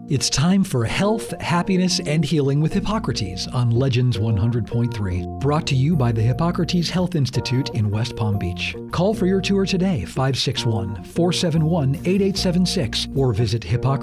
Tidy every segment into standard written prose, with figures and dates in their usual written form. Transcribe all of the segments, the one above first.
It's time for Health, Happiness, and Healing with Hippocrates on Legends 100.3. Brought to you by the Hippocrates Health Institute in West Palm Beach. Call for your tour today, 561-471-8876, or visit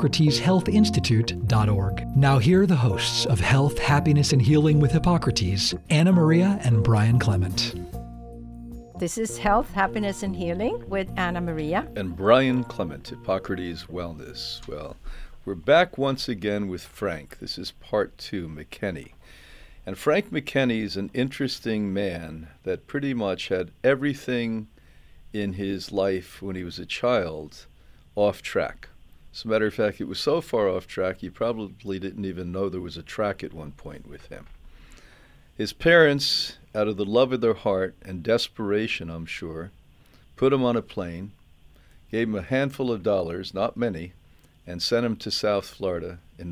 hippocrateshealthinstitute.org. Now here are the hosts of Health, Happiness, and Healing with Hippocrates, Anna Maria and Brian Clement. This is Health, Happiness, and Healing with Anna Maria. And Brian Clement, Hippocrates Wellness. Well, we're back once again with Frank. This is part 2, McKenney. And Frank McKenney is an interesting man that pretty much had everything in his life when he was a child off track. As a matter of fact, it was so far off track, he probably didn't even know there was a track at one point with him. His parents, out of the love of their heart and desperation, I'm sure, put him on a plane, gave him a handful of dollars, not many, and sent him to South Florida in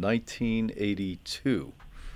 1982.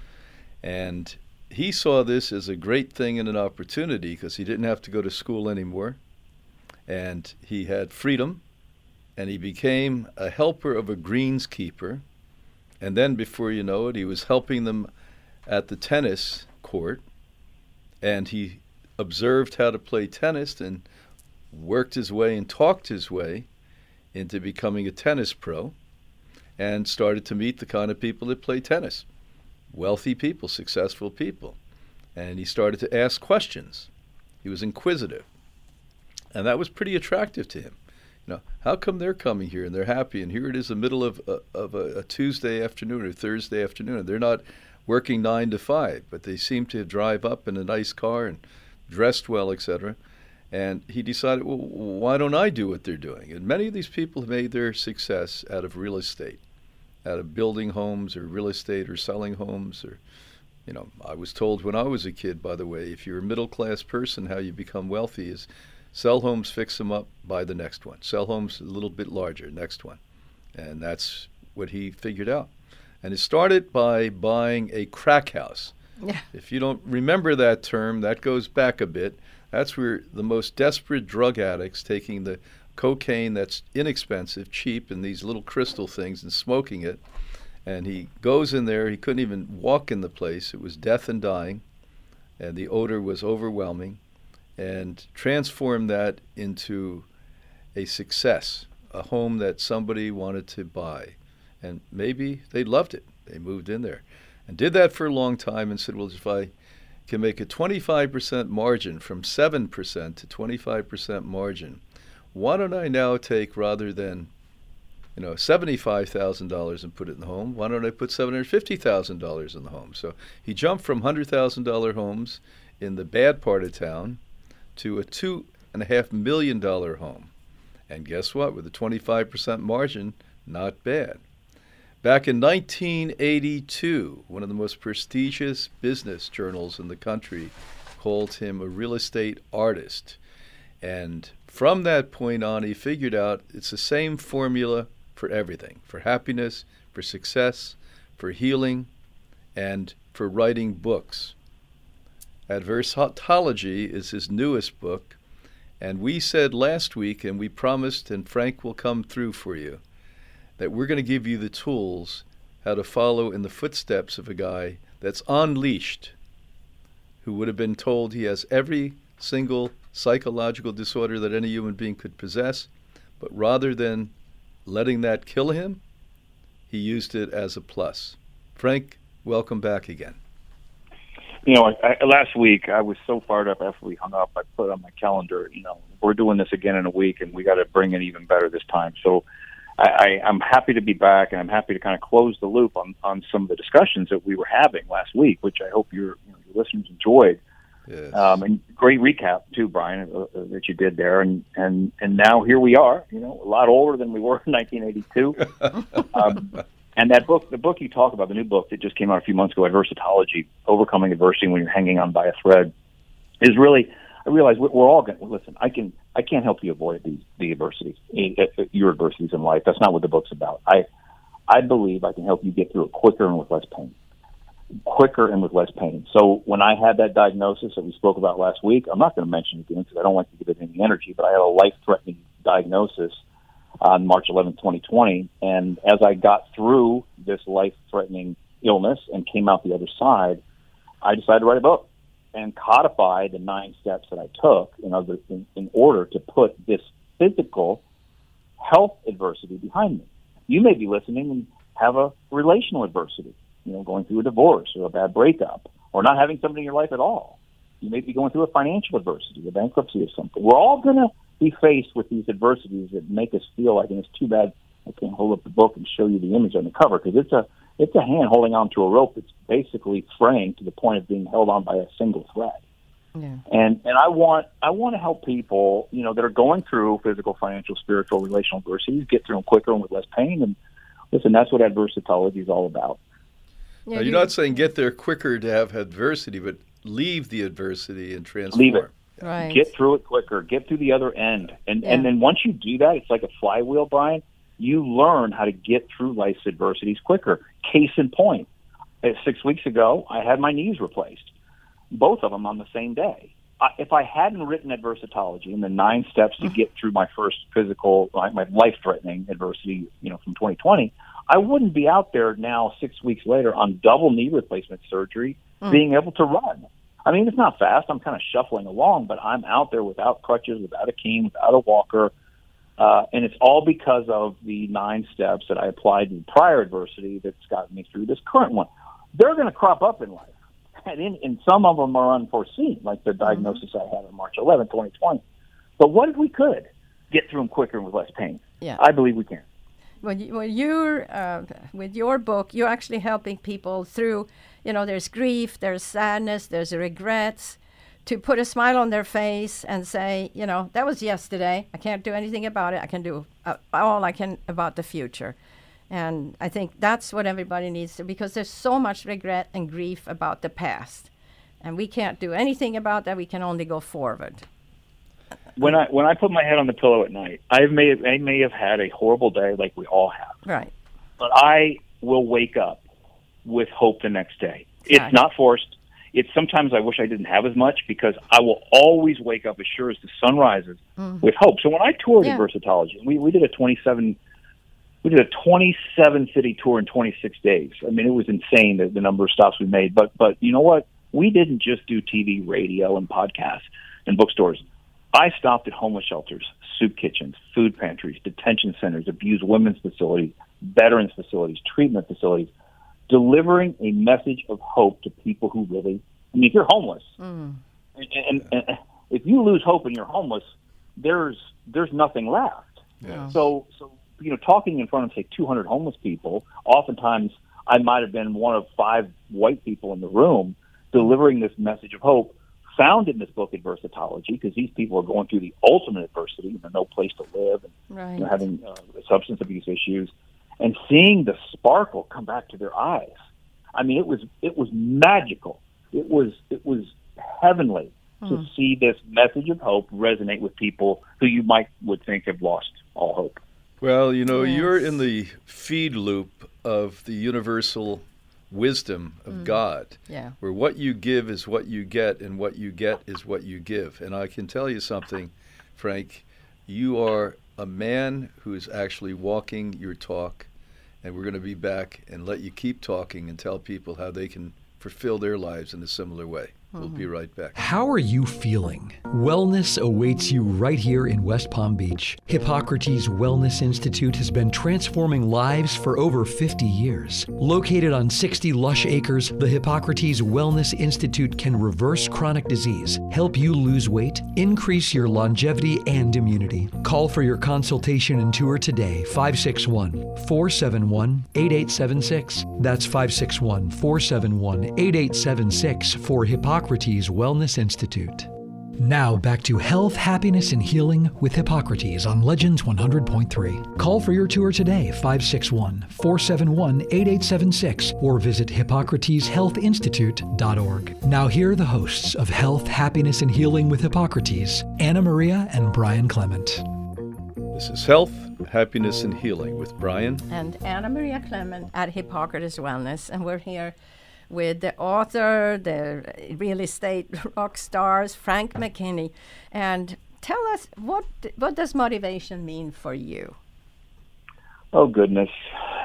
And he saw this as a great thing and an opportunity because he didn't have to go to school anymore, and he had freedom, and he became a helper of a greenskeeper. And then before you know it, he was helping them at the tennis court, and he observed how to play tennis and worked his way and talked his way into becoming a tennis pro, and started to meet the kind of people that play tennis, wealthy people, successful people. And he started to ask questions. He was inquisitive. And that was pretty attractive to him. You know, how come they're coming here and they're happy, and here it is the middle of a Tuesday afternoon or Thursday afternoon, and they're not working 9 to 5, but they seem to drive up in a nice car and dressed well, etc. And he decided, well, why don't I do what they're doing? And many of these people have made their success out of real estate, out of building homes or real estate or selling homes. Or, you know, I was told when I was a kid, by the way, if you're a middle-class person, how you become wealthy is sell homes, fix them up, buy the next one. Sell homes a little bit larger, next one. And that's what he figured out. And it started by buying a crack house. Yeah. If you don't remember that term, that goes back a bit. That's where the most desperate drug addicts taking the cocaine that's inexpensive, cheap, and these little crystal things and smoking it. And he goes in there. He couldn't even walk in the place. It was death and dying, and the odor was overwhelming, and transformed that into a success, a home that somebody wanted to buy. And maybe they loved it. They moved in there and did that for a long time and said, well, if I can make a 25% margin from 7% to 25% margin, why don't I now take, rather than, $75,000 and put it in the home, why don't I put $750,000 in the home? So he jumped from $100,000 homes in the bad part of town to a $2.5 million home. And guess what? With a 25% margin, not bad. Back in 1982, one of the most prestigious business journals in the country called him a real estate artist. And from that point on, he figured out it's the same formula for everything, for happiness, for success, for healing, and for writing books. Adversology is his newest book. And we said last week, and we promised, and Frank will come through for you, that we're going to give you the tools how to follow in the footsteps of a guy that's unleashed, who would have been told he has every single psychological disorder that any human being could possess, but rather than letting that kill him, he used it as a plus. Frank, welcome back again. Last week I was so fired up after we hung up, I put on my calendar, we're doing this again in a week, and we got to bring it even better this time. So I'm happy to be back, and I'm happy to kind of close the loop on some of the discussions that we were having last week, which I hope your listeners enjoyed. Yes. And great recap too, Brian, that you did there. And now here we are, a lot older than we were in 1982. And that book, the book you talk about, the new book that just came out a few months ago, Adversology, Overcoming Adversity When You're Hanging On by a Thread, is really, I realize we're all going to, listen, I can't help you avoid the adversities, your adversities in life. That's not what the book's about. I believe I can help you get through it quicker and with less pain. So when I had that diagnosis that we spoke about last week, I'm not going to mention it again because I don't like to give it any energy, but I had a life-threatening diagnosis on March 11, 2020. And as I got through this life-threatening illness and came out the other side, I decided to write a book and codify the 9 steps that I took in order to put this physical health adversity behind me. You may be listening and have a relational adversity, going through a divorce or a bad breakup, or not having somebody in your life at all. You may be going through a financial adversity, a bankruptcy or something. We're all going to be faced with these adversities that make us feel like, and it's too bad I can't hold up the book and show you the image on the cover, because it's a hand holding onto a rope that's basically fraying to the point of being held on by a single thread. Yeah. And I want to help people, that are going through physical, financial, spiritual, relational adversities, get through them quicker and with less pain. And listen, that's what adversitology is all about. Yeah, now, you're not saying get there quicker to have adversity, but leave the adversity and transform. Leave it. Right. Get through it quicker. Get through the other end. And then once you do that, it's like a flywheel, Brian. You learn how to get through life's adversities quicker. Case in point, 6 weeks ago, I had my knees replaced, both of them on the same day. If I hadn't written Adversitology and the 9 steps to get through my first physical, my life-threatening adversity, from 2020, I wouldn't be out there now 6 weeks later on double knee replacement surgery, being able to run. I mean, it's not fast. I'm kind of shuffling along, but I'm out there without crutches, without a cane, without a walker. And it's all because of the 9 steps that I applied in prior adversity that's gotten me through this current one. They're going to crop up in life. And some of them are unforeseen, like the diagnosis I had on March 11, 2020. But what if we could get through them quicker and with less pain? Yeah. I believe we can. Well, you're with your book, you're actually helping people through, there's grief, there's sadness, there's regrets, to put a smile on their face and say, that was yesterday. I can't do anything about it. I can do all I can about the future. And I think that's what everybody needs to, because there's so much regret and grief about the past. And we can't do anything about that. We can only go forward. When I put my head on the pillow at night, I may have had a horrible day like we all have. Right. But I will wake up with hope the next day. Exactly. It's not forced. It's sometimes I wish I didn't have as much, because I will always wake up as sure as the sun rises with hope. So when I toured Adversitology, we did a 27-city tour in 26 days. I mean, it was insane, the number of stops we made. But you know what? We didn't just do TV, radio, and podcasts and bookstores. I stopped at homeless shelters, soup kitchens, food pantries, detention centers, abused women's facilities, veterans facilities, treatment facilities, delivering a message of hope to people who really, if you're homeless, and if you lose hope and you're homeless, there's nothing left. Yeah. So talking in front of, say, 200 homeless people, oftentimes I might have been one of 5 white people in the room delivering this message of hope found in this book, Adversitology, because these people are going through the ultimate adversity, no place to live, and having substance abuse issues, and seeing the sparkle come back to their eyes. I mean, it was magical. It was heavenly to see this message of hope resonate with people who you would think have lost all hope. Well, you're in the feed loop of the universal wisdom of God, where what you give is what you get, and what you get is what you give. And I can tell you something, Frank, you are a man who is actually walking your talk, and we're going to be back and let you keep talking and tell people how they can fulfill their lives in a similar way. We'll be right back. How are you feeling? Wellness awaits you right here in West Palm Beach. Hippocrates Wellness Institute has been transforming lives for over 50 years. Located on 60 lush acres, the Hippocrates Wellness Institute can reverse chronic disease, help you lose weight, increase your longevity and immunity. Call for your consultation and tour today, 561-471-8876. That's 561-471-8876 for Hippocrates Wellness Institute. Now back to health, happiness, and healing with Hippocrates on Legends 100.3. Call for your tour today, 561-471-8876, or visit HippocratesHealthInstitute.org. Now here are the hosts of Health, Happiness, and Healing with Hippocrates, Anna Maria and Brian Clement. This is Health, Happiness, and Healing with Brian and Anna Maria Clement at Hippocrates Wellness, and we're here with the author, the real estate rock stars, Frank McKinney. And tell us, what does motivation mean for you? Oh, goodness.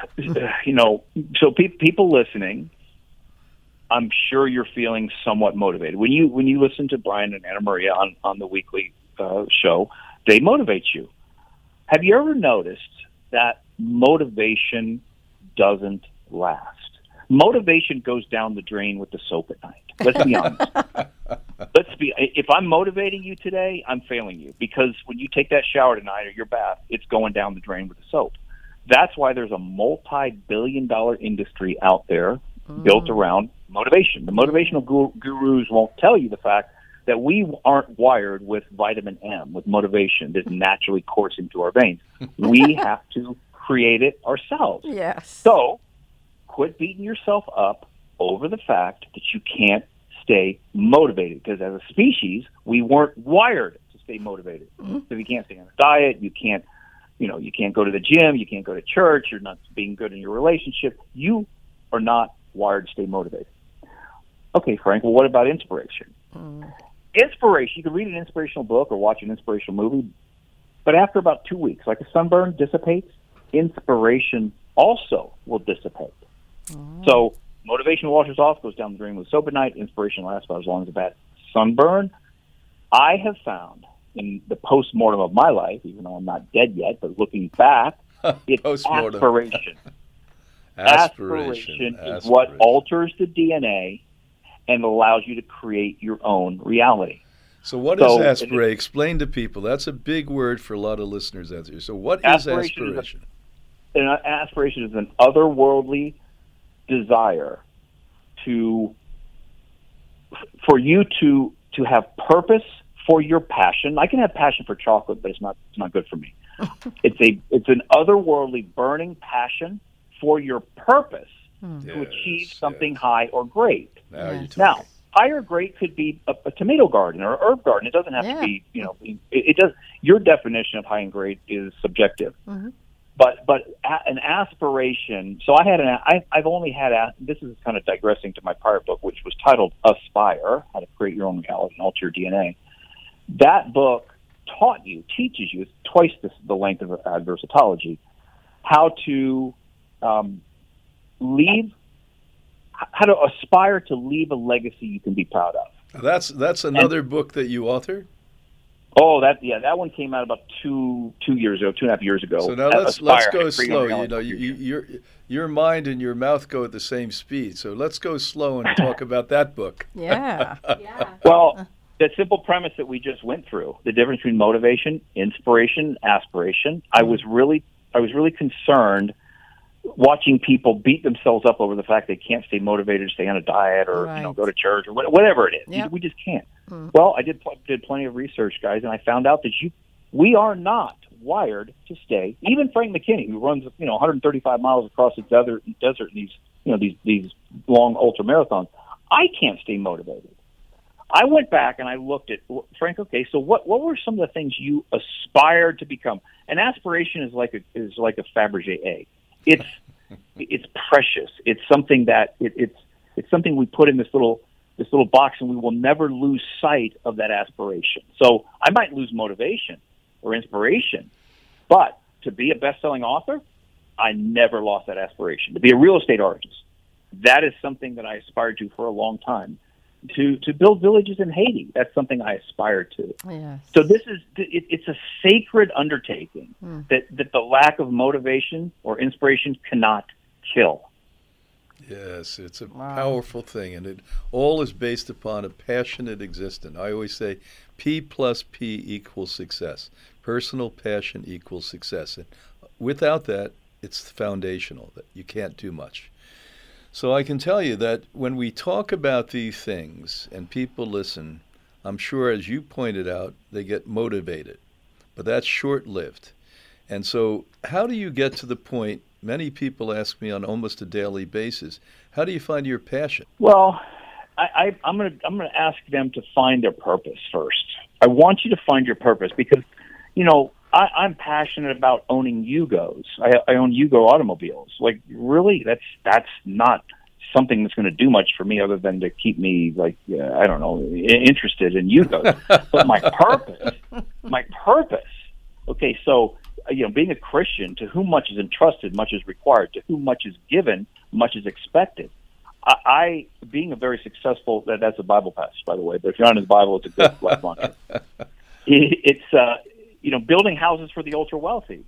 so people listening, I'm sure you're feeling somewhat motivated. When you listen to Brian and Anna Maria on the weekly show, they motivate you. Have you ever noticed that motivation doesn't last? Motivation goes down the drain with the soap at night. Let's be honest. If I'm motivating you today, I'm failing you, because when you take that shower tonight or your bath, it's going down the drain with the soap. That's why there's a multi-billion-dollar industry out there built around motivation. The motivational gurus won't tell you the fact that we aren't wired with vitamin M, with motivation that naturally coursing through our veins. We have to create it ourselves. Yes. So quit beating yourself up over the fact that you can't stay motivated, because as a species, we weren't wired to stay motivated. So if you can't stay on a diet, you can't go to the gym, you can't go to church, you're not being good in your relationship, you are not wired to stay motivated. Okay, Frank, well, what about inspiration? Inspiration, you can read an inspirational book or watch an inspirational movie, but after about 2 weeks, like a sunburn dissipates, inspiration also will dissipate. So motivation washes off, goes down the drain with soap at night. Inspiration lasts about as long as a bad sunburn. I have found in the post-mortem of my life, even though I'm not dead yet, but looking back, it's aspiration. Aspiration is what alters the DNA and allows you to create your own reality. So what is aspiration? Explain to people. That's a big word for a lot of listeners out there. So what is aspiration? Aspiration is an otherworldly desire for you to have purpose for your passion. I can have passion for chocolate, but it's not good for me. It's an otherworldly burning passion for your purpose to achieve something high or great. Now, high or great could be a tomato garden or a herb garden. It doesn't have to be, it does. Your definition of high and great is subjective. But an aspiration. So I've only had. This is kind of digressing to my prior book, which was titled "Aspire: How to Create Your Own Reality and Alter Your DNA." That book teaches you, it's twice the length of Adversitology, how to how to aspire to leave a legacy you can be proud of. That's another book that you authored? Oh, that one came out about 2.5 years ago. So now let's go slow. Your mind and your mouth go at the same speed. So let's go slow and talk about that book. Yeah. Well, the simple premise that we just went through, the difference between motivation, inspiration, aspiration. I was really concerned watching people beat themselves up over the fact they can't stay motivated, stay on a diet, or go to church, or whatever it is. Yep. We just can't. Well, I did plenty of research, guys, and I found out that we are not wired to stay. Even Frank McKinney, who runs 135 miles across the desert in these long ultra marathons, I can't stay motivated. I went back and I looked at Frank. Okay, so what were some of the things you aspired to become? An aspiration is like a Fabergé egg. It's precious. It's something that it's something we put in this little box, and we will never lose sight of that aspiration. So I might lose motivation or inspiration, but to be a best-selling author, I never lost that aspiration. To be a real estate artist, that is something that I aspired to for a long time. To build villages in Haiti, that's something I aspire to. Yes. So it's a sacred undertaking that the lack of motivation or inspiration cannot kill. Yes, it's a powerful thing, and it all is based upon a passionate existence. I always say P plus P equals success. Personal passion equals success. And without that, it's foundational, that you can't do much. So I can tell you that when we talk about these things and people listen, I'm sure, as you pointed out, they get motivated. But that's short-lived. And so how do you get to the point, many people ask me on almost a daily basis, how do you find your passion? Well, I'm going to ask them to find their purpose first. I want you to find your purpose because, I'm passionate about owning Yugos. I own Yugo automobiles. Like, really, that's not something that's going to do much for me other than to keep me, interested in Yugos. But my purpose. Okay, so being a Christian, to whom much is entrusted, much is required. To whom much is given, much is expected. I being a very successful, that's a Bible passage, by the way, but if you're not in the Bible, it's a good life mantra. It's, building houses for the ultra wealthy.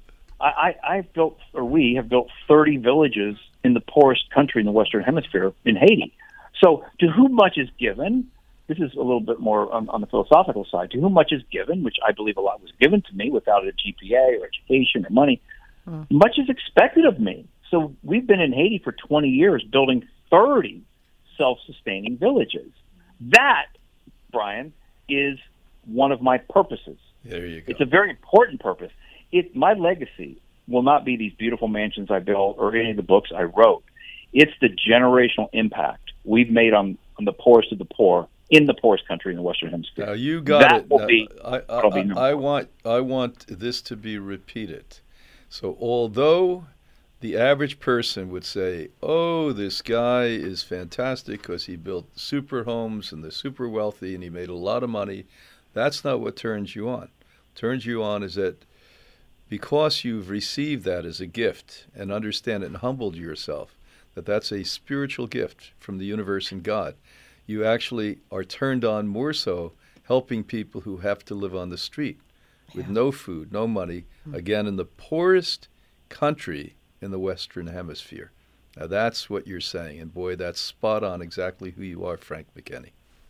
We have built 30 villages in the poorest country in the Western Hemisphere, in Haiti. So to whom much is given, this is a little bit more on the philosophical side, to whom much is given, which I believe a lot was given to me without a GPA or education or money, much is expected of me. So we've been in Haiti for 20 years building 30 self-sustaining villages. That, Brian, is one of my purposes. There you go. It's a very important purpose. My legacy will not be these beautiful mansions I built or any of the books I wrote. It's the generational impact we've made on the poorest of the poor in the poorest country in the Western Hemisphere. Now you got it. I want this to be repeated. So although the average person would say, "Oh, this guy is fantastic because he built super homes and they're super wealthy and he made a lot of money," that's not what turns you on. What turns you on is that because you've received that as a gift and understand it and humbled yourself, that's a spiritual gift from the universe and God, you actually are turned on more so helping people who have to live on the street with no food, no money, again, in the poorest country in the Western Hemisphere. Now that's what you're saying, and boy, that's spot on exactly who you are, Frank McKinney.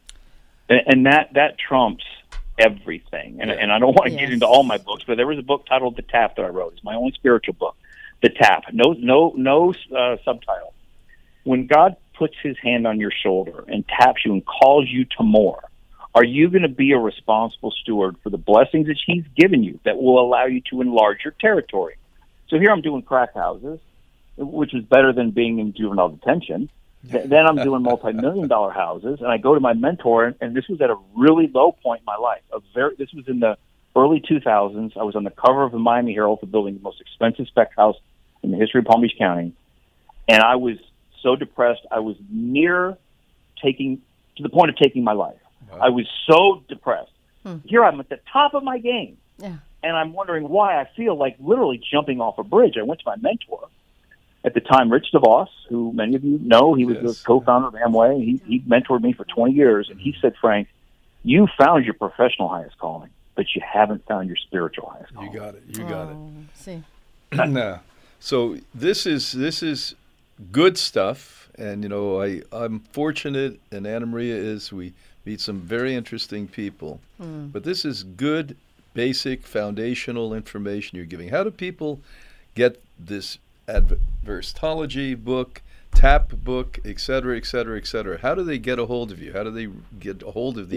And that trumps everything. And I don't want to get into all my books, but there was a book titled The Tap that I wrote. It's my only spiritual book. The Tap. No subtitle. When God puts his hand on your shoulder and taps you and calls you to more, are you going to be a responsible steward for the blessings that he's given you that will allow you to enlarge your territory? So here I'm doing crack houses, which is better than being in juvenile detention. Then I'm doing multi-million-dollar houses, and I go to my mentor, and this was at a really low point in my life. This was in the early 2000s. I was on the cover of the Miami Herald for building the most expensive spec house in the history of Palm Beach County, and I was so depressed, I was near to the point of taking my life. Wow. I was so depressed. Here I'm at the top of my game, and I'm wondering why I feel like literally jumping off a bridge. I went to my mentor at the time, Rich DeVos, who many of you know. He was the co-founder of Amway. He mentored me for 20 years, and he said, "Frank, you found your professional highest calling, but you haven't found your spiritual highest calling." You got it. You got it. See. Now, so this is good stuff, and I'm fortunate, and Anna Maria is. We meet some very interesting people, but this is good, basic, foundational information you're giving. How do people get this Advertology book, TAP book, et cetera, et cetera, et cetera? How do they get a hold of you? How do they get a hold of these?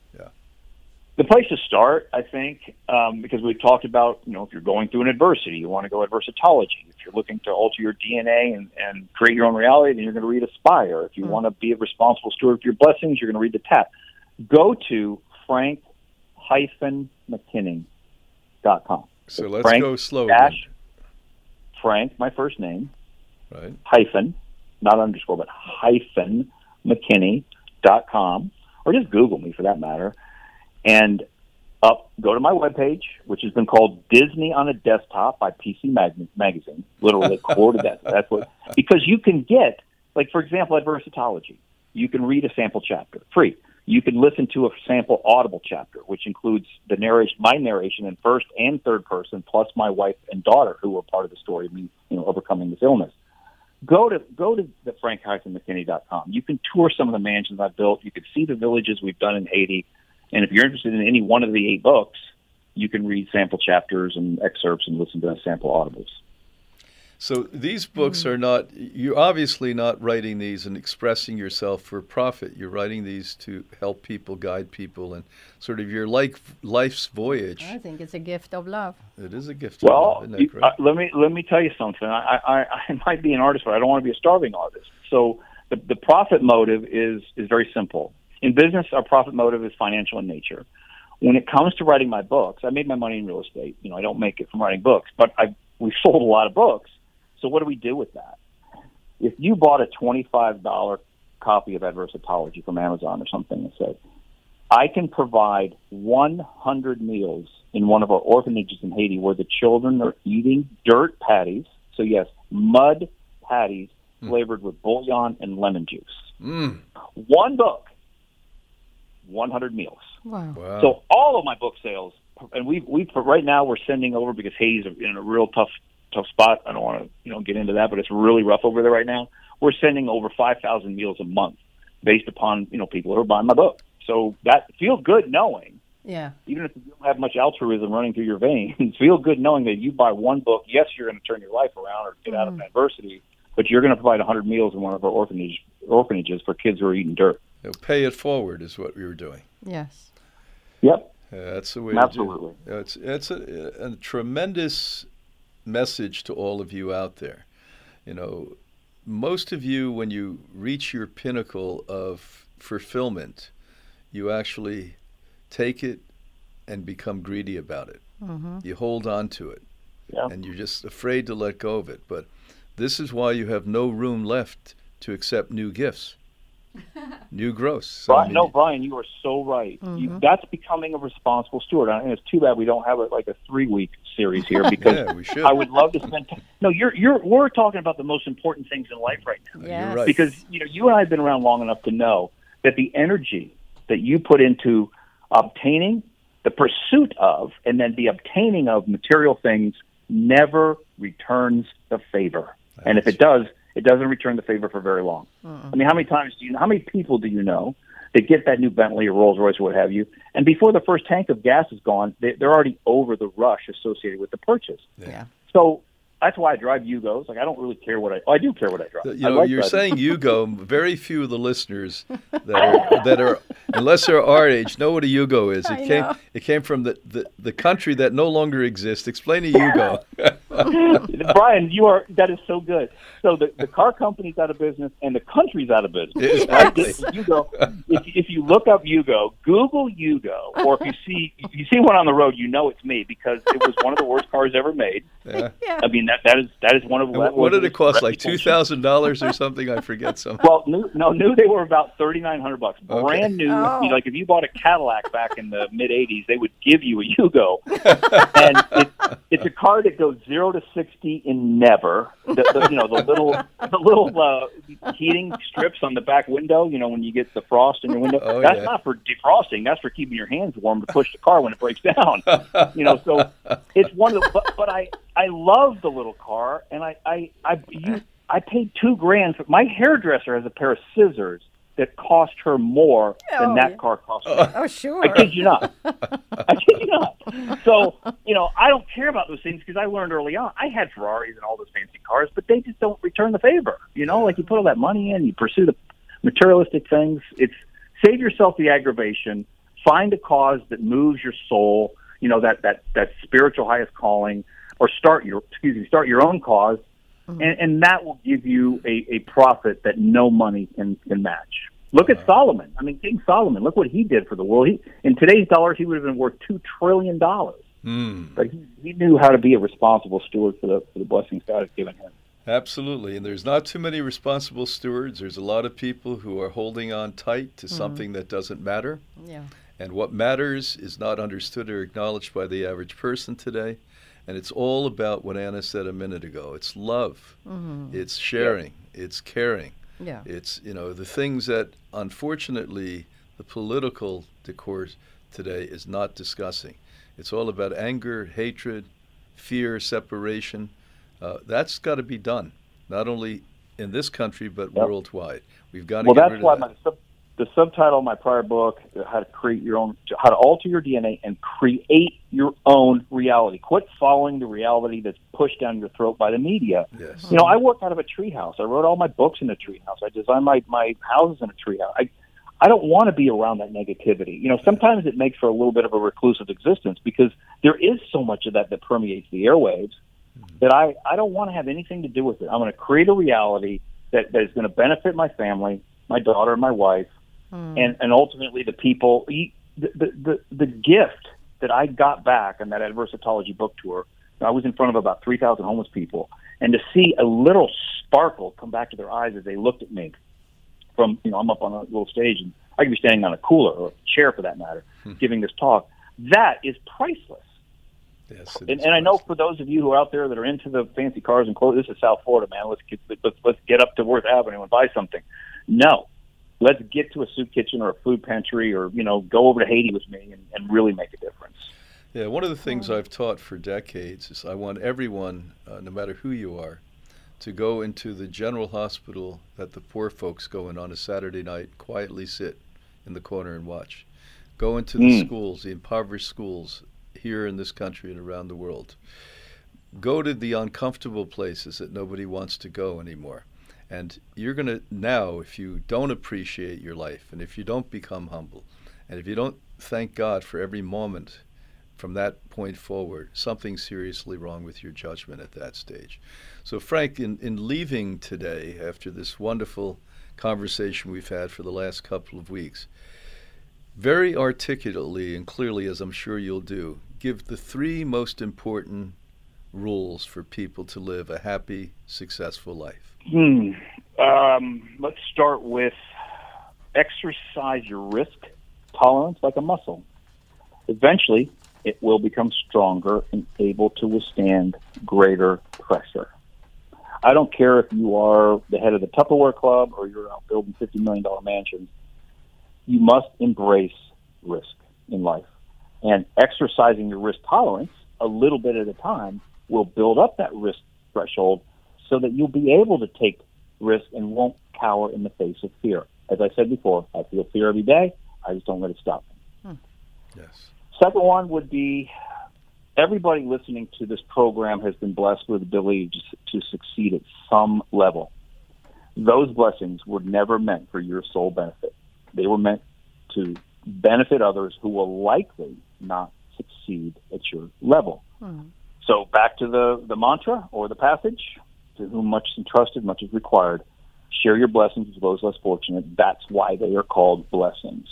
The place to start, I think, because we've talked about, if you're going through an adversity, you want to go Adversitology. If you're looking to alter your DNA and create your own reality, then you're going to read Aspire. If you want to be a responsible steward of your blessings, you're going to read the TAP. Go to frank-mckinney.com. So let's go slow. Frank, my first name, right? Hyphen, not underscore, but hyphen McKinney.com, or just Google me for that matter. And go to my webpage, which has been called Disney on a Desktop by PC Magazine. Literally quoted that. That's what, because you can get, like, for example, Adversitology. You can read a sample chapter free. You can listen to a sample Audible chapter, which includes my narration in first and third person, plus my wife and daughter, who were part of the story of me, overcoming this illness. Go to the frank-mckinney.com. You can tour some of the mansions I've built. You can see the villages we've done in Haiti. And if you're interested in any one of the 8 books, you can read sample chapters and excerpts and listen to sample audibles. So these books are not, you're obviously not writing these and expressing yourself for profit. You're writing these to help people, guide people, and sort of your life's voyage. I think it's a gift of love. It is a gift of love, isn't that correct? Let me tell you something. I might be an artist, but I don't want to be a starving artist. So the profit motive is very simple. In business, our profit motive is financial in nature. When it comes to writing my books, I made my money in real estate. I don't make it from writing books, but we sold a lot of books. So what do we do with that? If you bought a $25 copy of Adversitology from Amazon or something and said, I can provide 100 meals in one of our orphanages in Haiti where the children are eating dirt patties. So, yes, mud patties flavored with bouillon and lemon juice. One book, 100 meals. Wow. So all of my book sales, and we right now we're sending over, because Haiti's in a real tough spot. I don't want to get into that, but it's really rough over there right now. We're sending over 5,000 meals a month based upon people who are buying my book. So that feels good knowing. Yeah. Even if you don't have much altruism running through your veins, it feels good knowing that you buy one book. Yes, you're going to turn your life around or get out of adversity, but you're going to provide 100 meals in one of our orphanages for kids who are eating dirt. Pay it forward is what we were doing. Yes. Yep. That's the way Absolutely. to do it. It's a tremendous message to all of you out there. Most of you, when you reach your pinnacle of fulfillment, you actually take it and become greedy about it. Mm-hmm. You hold on to it, and you're just afraid to let go of it. But this is why you have no room left to accept new gifts, new growth. Brian, you are so right. Mm-hmm. That's becoming a responsible steward. And it's too bad we don't have a 3-week series here, because we should. I would love to spend time. No, we're talking about the most important things in life right now. Yes. You're right. Because you and I have been around long enough to know that the energy that you put into obtaining, the pursuit of, and then the obtaining of material things never returns the favor. And if it does, it doesn't return the favor for very long. I mean, how many people do you know that get that new Bentley or Rolls Royce or what have you, and before the first tank of gas is gone, they're already over the rush associated with the purchase. Yeah. So that's why I drive Yugos. I don't really care I do care what I drive. You're saying Yugo. Very few of the listeners that are unless they're our age know what a Yugo is. It came from the country that no longer exists. Explain a Yugo. Brian, that is so good. So the car company's out of business and the country's out of business. Exactly. If you look up Yugo, Google Yugo, or if you see one on the road, it's me, because it was one of the worst cars ever made. Yeah. I mean that is one of what did it cost? Like $2,000 or something? I forget something. Well, new they were about $3,900, brand new. Oh. If you bought a Cadillac back in the mid '80s, they would give you a Yugo, and it's a car that goes 0 to 60 in never. The little heating strips on the back window. When you get the frost in your window, that's not for defrosting. That's for keeping your hands warm to push the car when it breaks down. So it's one of the. But I love the little car, and I paid $2,000 for. My hairdresser has a pair of scissors that cost her more than that car cost me. Oh, sure. I kid you not. So, I don't care about those things, because I learned early on. I had Ferraris and all those fancy cars, but they just don't return the favor. You put all that money in, you pursue the materialistic things. It's save yourself the aggravation, find a cause that moves your soul, that spiritual highest calling, or start your own cause. And that will give you a profit that no money can match. Look at Solomon. I mean, King Solomon, look what he did for the world. In today's dollars, he would have been worth $2 trillion. But he knew how to be a responsible steward for the blessings God has given him. Absolutely. And there's not too many responsible stewards. There's a lot of people who are holding on tight to something that doesn't matter. Yeah. And what matters is not understood or acknowledged by the average person today. And it's all about what Anna said a minute ago. It's love. It's sharing. It's caring. Yeah. It's, the things that, unfortunately, the political discourse today is not discussing. It's all about anger, hatred, fear, separation. That's got to be done, not only in this country, but worldwide. We've got to get rid of that. The subtitle of my prior book, how to alter your DNA and create your own reality. Quit following the reality that's pushed down your throat by the media. Yes. I work out of a treehouse. I wrote all my books in a treehouse. I designed my houses in a treehouse. I don't want to be around that negativity. Sometimes it makes for a little bit of a reclusive existence, because there is so much of that permeates the airwaves that I don't want to have anything to do with it. I'm going to create a reality that is going to benefit my family, my daughter, and my wife. And ultimately the people, the gift that I got back on that Adversitology book tour. I was in front of about 3,000 homeless people, and to see a little sparkle come back to their eyes as they looked at me from, I'm up on a little stage, and I could be standing on a cooler or a chair for that matter, giving this talk. That is priceless. Yes, and I know for those of you who are out there that are into the fancy cars and clothes, this is South Florida, man. Let's get up to Worth Avenue and buy something. No, let's get to a soup kitchen or a food pantry, or go over to Haiti with me and really make a difference. Yeah, one of the things I've taught for decades is I want everyone, no matter who you are, to go into the general hospital that the poor folks go in on a Saturday night, quietly sit in the corner and watch. Go into the schools, the impoverished schools here in this country and around the world. Go to the uncomfortable places that nobody wants to go anymore. And you're going to, now, if you don't appreciate your life, and if you don't become humble, and if you don't thank God for every moment from that point forward, something's seriously wrong with your judgment at that stage. So Frank, in leaving today, after this wonderful conversation we've had for the last couple of weeks, very articulately and clearly, as I'm sure you'll do, give the 3 most important rules for people to live a happy, successful life. Let's start with exercise your risk tolerance like a muscle. Eventually, it will become stronger and able to withstand greater pressure. I don't care if you are the head of the Tupperware Club or you're out building $50 million mansions. You must embrace risk in life. And exercising your risk tolerance a little bit at a time will build up that risk threshold so that you'll be able to take risk and won't cower in the face of fear. As I said before, I feel fear every day. I just don't let it stop me. Yes. Second one would be everybody listening to this program has been blessed with the ability to succeed at some level. Those blessings were never meant for your sole benefit. They were meant to benefit others who will likely not succeed at your level. So back to the mantra or the passage, to whom much is entrusted, much is required. Share your blessings with those less fortunate. That's why they are called blessings.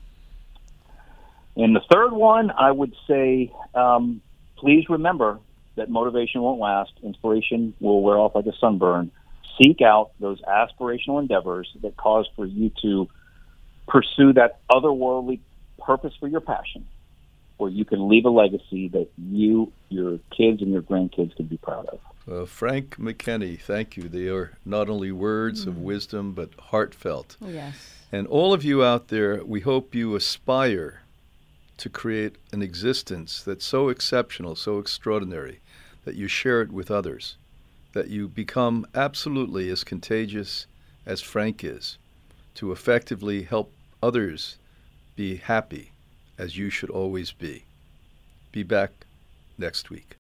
And the third one, I would say, please remember that motivation won't last. Inspiration will wear off like a sunburn. Seek out those aspirational endeavors that cause for you to pursue that otherworldly purpose for your passion, where you can leave a legacy that you, your kids, and your grandkids can be proud of. Frank McKinney, thank you. They are not only words of wisdom, but heartfelt. Yes. And all of you out there, we hope you aspire to create an existence that's so exceptional, so extraordinary, that you share it with others, that you become absolutely as contagious as Frank is, to effectively help others be happy as you should always be. Be back next week.